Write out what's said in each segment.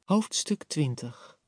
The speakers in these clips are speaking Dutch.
Hoofdstuk 20.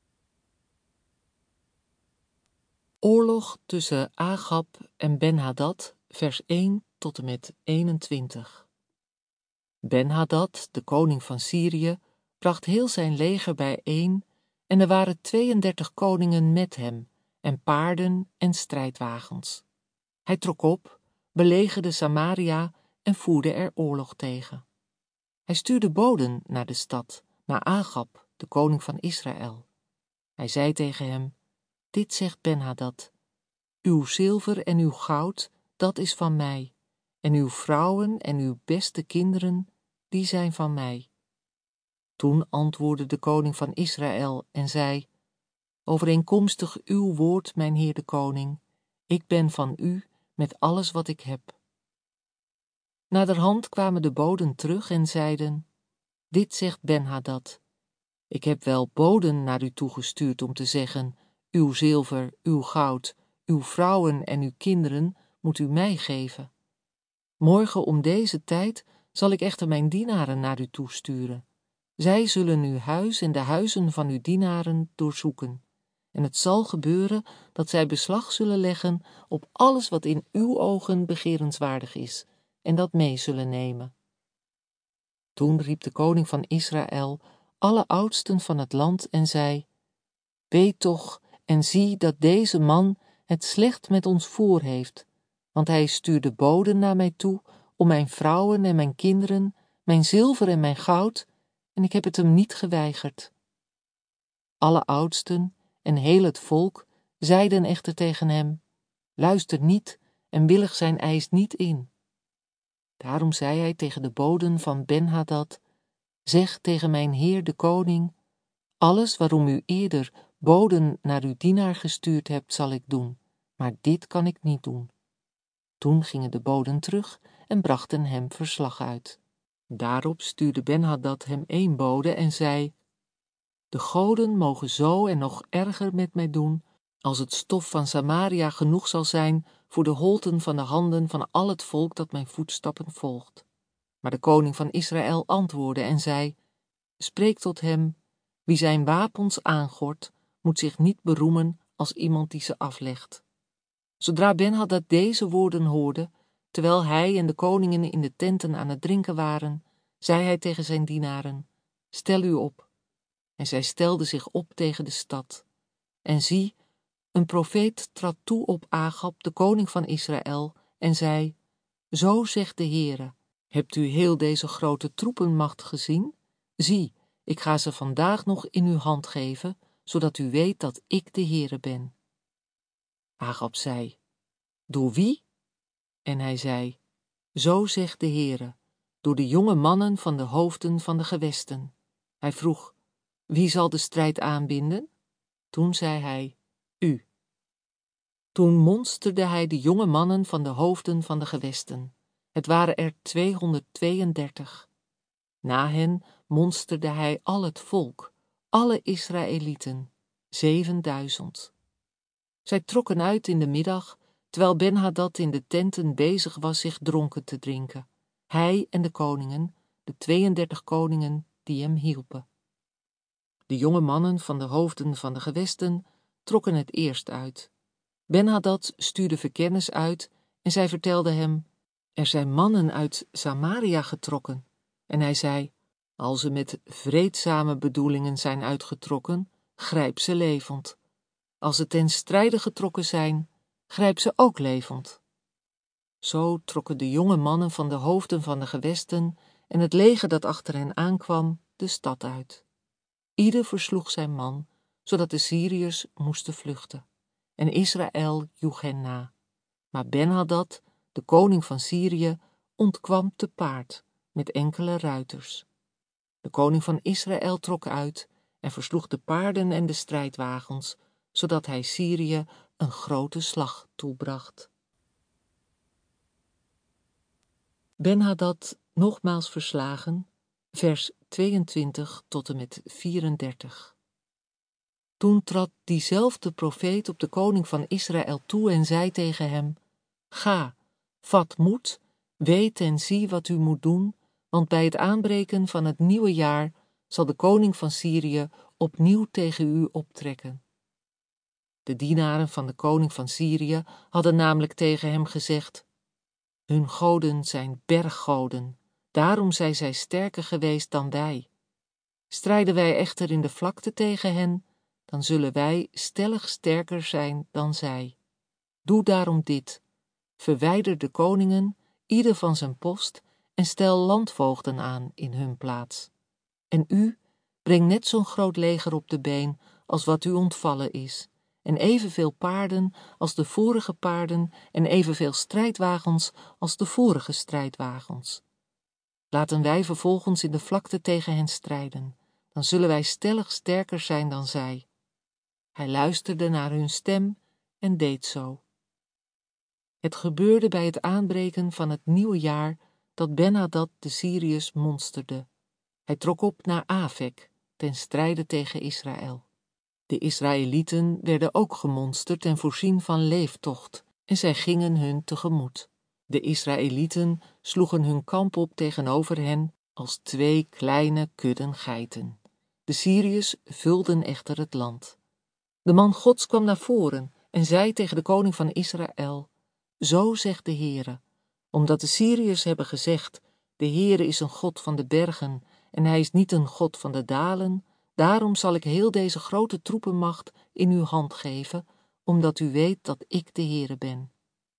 Oorlog tussen Agab en Ben-Hadad, vers 1 tot en met 21. Ben-Hadad, de koning van Syrië, bracht heel zijn leger bijeen en er waren 32 koningen met hem en paarden en strijdwagens. Hij trok op, belegerde Samaria en voerde er oorlog tegen. Hij stuurde boden naar de stad, naar Agab, de koning van Israël. Hij zei tegen hem: dit zegt Ben-Hadad: uw zilver en uw goud, dat is van mij, en uw vrouwen en uw beste kinderen, die zijn van mij. Toen antwoordde de koning van Israël en zei: overeenkomstig uw woord, mijn heer de koning, ik ben van u met alles wat ik heb. Naderhand kwamen de boden terug en zeiden: dit zegt Ben-Hadad: ik heb wel boden naar u toegestuurd om te zeggen: uw zilver, uw goud, uw vrouwen en uw kinderen moet u mij geven. Morgen om deze tijd zal ik echter mijn dienaren naar u toesturen. Zij zullen uw huis en de huizen van uw dienaren doorzoeken. En het zal gebeuren dat zij beslag zullen leggen op alles wat in uw ogen begerenswaardig is, en dat mee zullen nemen. Toen riep de koning van Israël alle oudsten van het land en zei: weet toch en zie dat deze man het slecht met ons voor heeft, want hij stuurde boden naar mij toe om mijn vrouwen en mijn kinderen, mijn zilver en mijn goud, en ik heb het hem niet geweigerd. Alle oudsten en heel het volk zeiden echter tegen hem: luister niet en willig zijn eis niet in. Daarom zei hij tegen de boden van Ben-Hadad: zeg tegen mijn heer de koning: alles waarom u eerder boden naar uw dienaar gestuurd hebt, zal ik doen, maar dit kan ik niet doen. Toen gingen de boden terug en brachten hem verslag uit. Daarop stuurde Ben-Hadad hem 1 bode en zei: de goden mogen zo en nog erger met mij doen, als het stof van Samaria genoeg zal zijn voor de holten van de handen van al het volk dat mijn voetstappen volgt. Maar de koning van Israël antwoordde en zei: spreek tot hem: wie zijn wapens aangort, moet zich niet beroemen als iemand die ze aflegt. Zodra Ben-Hadad deze woorden hoorde, terwijl hij en de koningen in de tenten aan het drinken waren, zei hij tegen zijn dienaren: stel u op. En zij stelden zich op tegen de stad. En zie, een profeet trad toe op Agab, de koning van Israël, en zei: zo zegt de Heere: hebt u heel deze grote troepenmacht gezien? Zie, ik ga ze vandaag nog in uw hand geven, zodat u weet dat ik de Heere ben. Agab zei: door wie? En hij zei: zo zegt de Heere, door de jonge mannen van de hoofden van de gewesten. Hij vroeg: wie zal de strijd aanbinden? Toen zei hij: u. Toen monsterde hij de jonge mannen van de hoofden van de gewesten. Het waren er 232. Na hen monsterde hij al het volk, alle Israëlieten, 7000. Zij trokken uit in de middag, terwijl Ben-Hadad in de tenten bezig was zich dronken te drinken. Hij en de koningen, de 32 koningen die hem hielpen. De jonge mannen van de hoofden van de gewesten trokken het eerst uit. Ben-Hadad stuurde verkennis uit en zij vertelden hem: er zijn mannen uit Samaria getrokken. En hij zei: als ze met vreedzame bedoelingen zijn uitgetrokken, grijp ze levend. Als ze ten strijde getrokken zijn, grijp ze ook levend. Zo trokken de jonge mannen van de hoofden van de gewesten en het leger dat achter hen aankwam de stad uit. Ieder versloeg zijn man, zodat de Syriërs moesten vluchten. En Israël joeg hen na. Maar Ben-Hadad, de koning van Syrië, ontkwam te paard met enkele ruiters. De koning van Israël trok uit en versloeg de paarden en de strijdwagens, zodat hij Syrië een grote slag toebracht. Ben-Hadad nogmaals verslagen, vers 22 tot en met 34. Toen trad diezelfde profeet op de koning van Israël toe en zei tegen hem: ga, vat moed, weet en zie wat u moet doen, want bij het aanbreken van het nieuwe jaar zal de koning van Syrië opnieuw tegen u optrekken. De dienaren van de koning van Syrië hadden namelijk tegen hem gezegd: hun goden zijn berggoden, daarom zijn zij sterker geweest dan wij. Strijden wij echter in de vlakte tegen hen, dan zullen wij stellig sterker zijn dan zij. Doe daarom dit: verwijder de koningen, ieder van zijn post, en stel landvoogden aan in hun plaats. En u, breng net zo'n groot leger op de been als wat u ontvallen is, en evenveel paarden als de vorige paarden en evenveel strijdwagens als de vorige strijdwagens. Laten wij vervolgens in de vlakte tegen hen strijden, dan zullen wij stellig sterker zijn dan zij. Hij luisterde naar hun stem en deed zo. Het gebeurde bij het aanbreken van het nieuwe jaar dat Ben-Hadad de Syriërs monsterde. Hij trok op naar Afek, ten strijde tegen Israël. De Israëlieten werden ook gemonsterd en voorzien van leeftocht, en zij gingen hun tegemoet. De Israëlieten sloegen hun kamp op tegenover hen als 2 kleine kudden geiten. De Syriërs vulden echter het land. De man Gods kwam naar voren en zei tegen de koning van Israël: zo zegt de Heere, omdat de Syriërs hebben gezegd: de Heere is een God van de bergen en hij is niet een God van de dalen, daarom zal ik heel deze grote troepenmacht in uw hand geven, omdat u weet dat ik de Heere ben.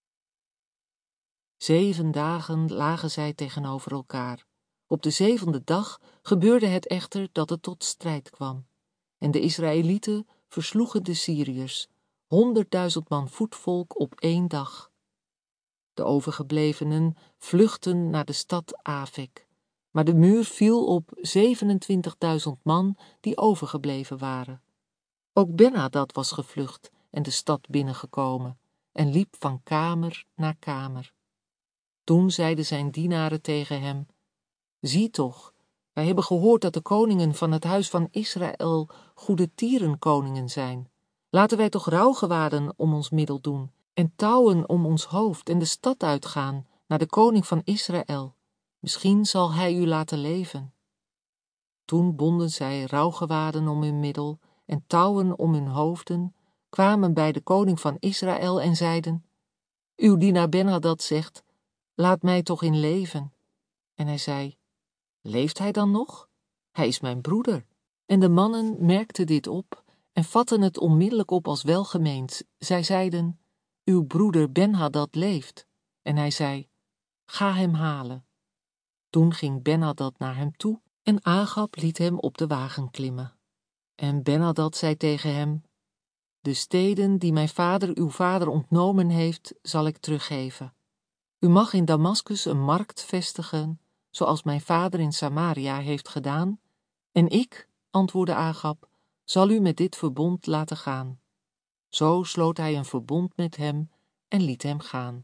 7 dagen lagen zij tegenover elkaar. Op de 7e dag gebeurde het echter dat het tot strijd kwam. En de Israëlieten versloegen de Syriërs, 100.000 man voetvolk op 1 dag. De overgeblevenen vluchtten naar de stad Afek, maar de muur viel op 27.000 man die overgebleven waren. Ook Ben-Hadad was gevlucht en de stad binnengekomen en liep van kamer naar kamer. Toen zeiden zijn dienaren tegen hem: zie toch, wij hebben gehoord dat de koningen van het huis van Israël goede tierenkoningen zijn. Laten wij toch rouwgewaden om ons middel doen en touwen om ons hoofd en de stad uitgaan naar de koning van Israël. Misschien zal hij u laten leven. Toen bonden zij rouwgewaden om hun middel en touwen om hun hoofden, kwamen bij de koning van Israël en zeiden: uw dienaar Ben-Hadad zegt: laat mij toch in leven. En hij zei: leeft hij dan nog? Hij is mijn broeder. En de mannen merkten dit op en vatten het onmiddellijk op als welgemeend. Zij zeiden: uw broeder Ben-Hadad leeft. En hij zei: ga hem halen. Toen ging Ben-Hadad naar hem toe en Agab liet hem op de wagen klimmen. En Ben-Hadad zei tegen hem: de steden die mijn vader uw vader ontnomen heeft, zal ik teruggeven. U mag in Damaskus een markt vestigen, zoals mijn vader in Samaria heeft gedaan, en ik, antwoordde Agab, zal u met dit verbond laten gaan. Zo sloot hij een verbond met hem en liet hem gaan.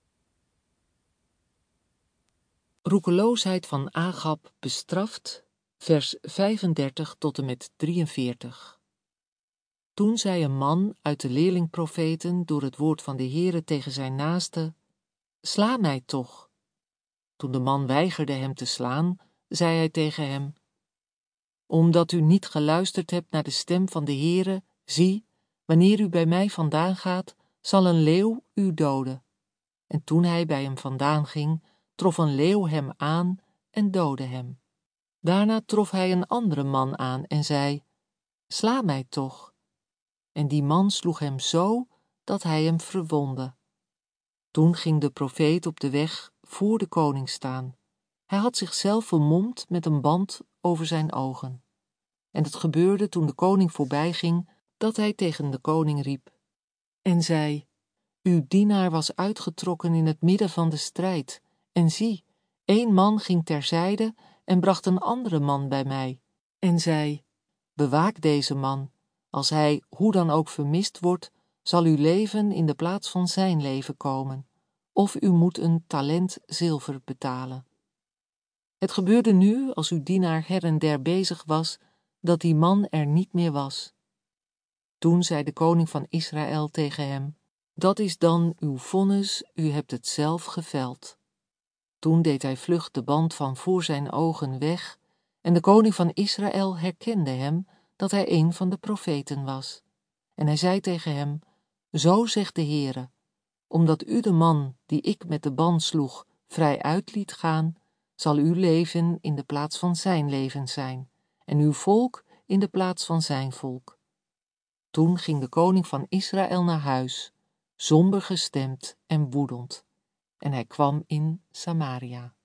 Roekeloosheid van Agab bestraft, vers 35 tot en met 43. Toen zei een man uit de leerlingprofeten door het woord van de Heere tegen zijn naaste: sla mij toch. Toen de man weigerde hem te slaan, zei hij tegen hem: omdat u niet geluisterd hebt naar de stem van de Heere, zie, wanneer u bij mij vandaan gaat, zal een leeuw u doden. En toen hij bij hem vandaan ging, trof een leeuw hem aan en doodde hem. Daarna trof hij een andere man aan en zei: sla mij toch. En die man sloeg hem zo dat hij hem verwondde. Toen ging de profeet op de weg voor de koning staan. Hij had zichzelf vermomd met een band over zijn ogen. En het gebeurde toen de koning voorbij ging, dat hij tegen de koning riep en zei: uw dienaar was uitgetrokken in het midden van de strijd, en zie, 1 man ging terzijde en bracht een andere man bij mij, en zei: bewaak deze man, als hij hoe dan ook vermist wordt, zal uw leven in de plaats van zijn leven komen, of u moet een talent zilver betalen. Het gebeurde nu, als uw dienaar her en der bezig was, dat die man er niet meer was. Toen zei de koning van Israël tegen hem: dat is dan uw vonnis, u hebt het zelf geveld. Toen deed hij vlug de band van voor zijn ogen weg En de koning van Israël herkende hem dat hij een van de profeten was. En hij zei tegen hem, zo zegt de Heere, omdat u de man die ik met de ban sloeg vrij uit liet gaan, zal uw leven in de plaats van zijn leven zijn, en uw volk in de plaats van zijn volk. Toen ging de koning van Israël naar huis, somber gestemd en woedend, en hij kwam in Samaria.